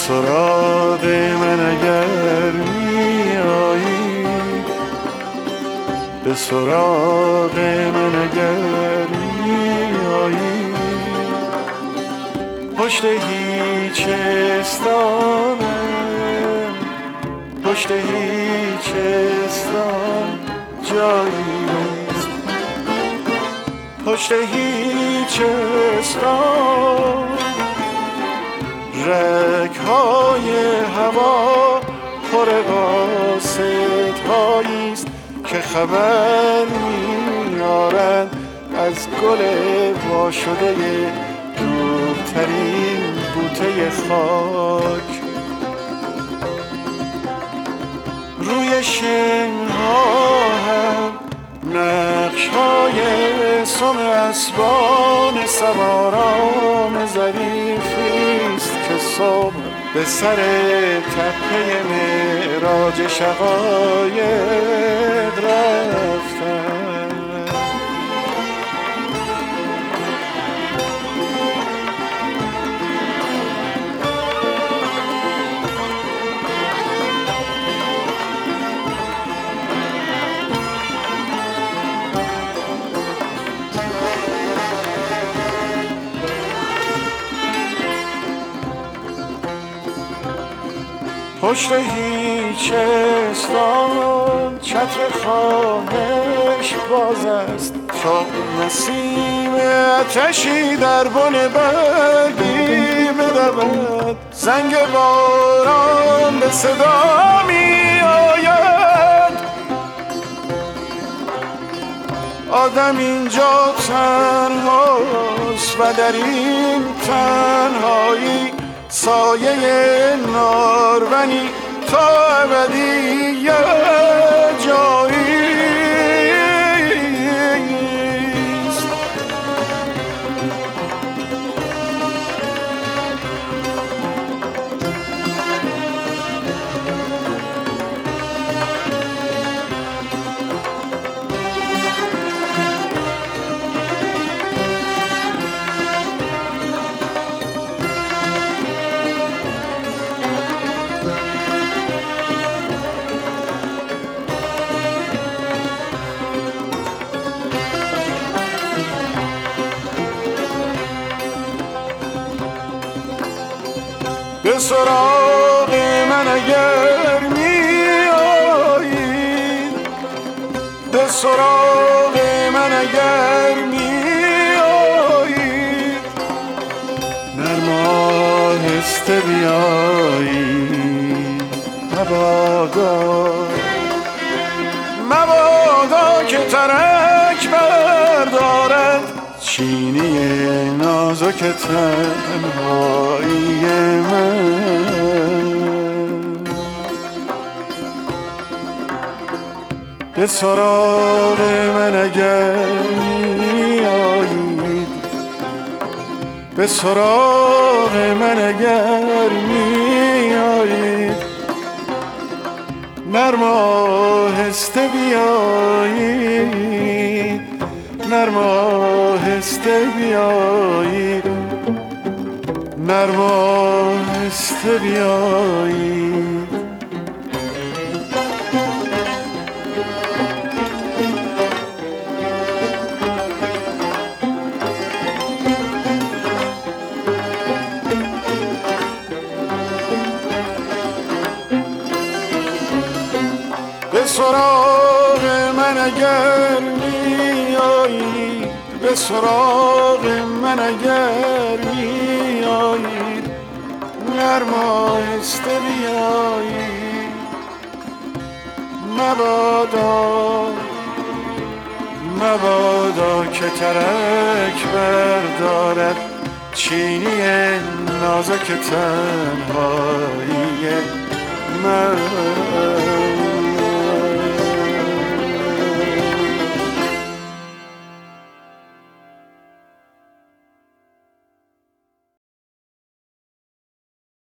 سراغ من اگر میایی، به سراغ من اگر میایی، پشت هیچ استانم، پشت هیچ استان جاییست، پشت هیچ استان رگ‌های هوا پر قاصدهاییست که خبر میارن از گل واشده دورترین بوته خاک. روی شنها هم نقش‌های سم اسبان سواران ظریفیست که صبح به سر تپه معراج شقایق رفتن. پشت هیچ استان چتر خواهش باز است، تا نسیم آتشی در بن برگی بدود. زنگ باران به صدا می آید، آدم اینجا تنهاست و در این تنهایی سایه نارونی تا ابدیت جاییست. به سراغ من اگر میایی، به سراغ من اگر میایی، نرم آهسته بیایی، مبادا که ترک بردارد چینی نازک تنهایی من. به سراغ من اگر میایید، به سراغ من اگر میایید، نرم آهسته بیایید، نرم آهسته بیایید، نرم آهسته بیایید. به سراغ من اگر میایی، به سراغ من اگر میایی، نرم آهسته بیایی، مبادا که ترک بردارد چینی نازک تنهایی من.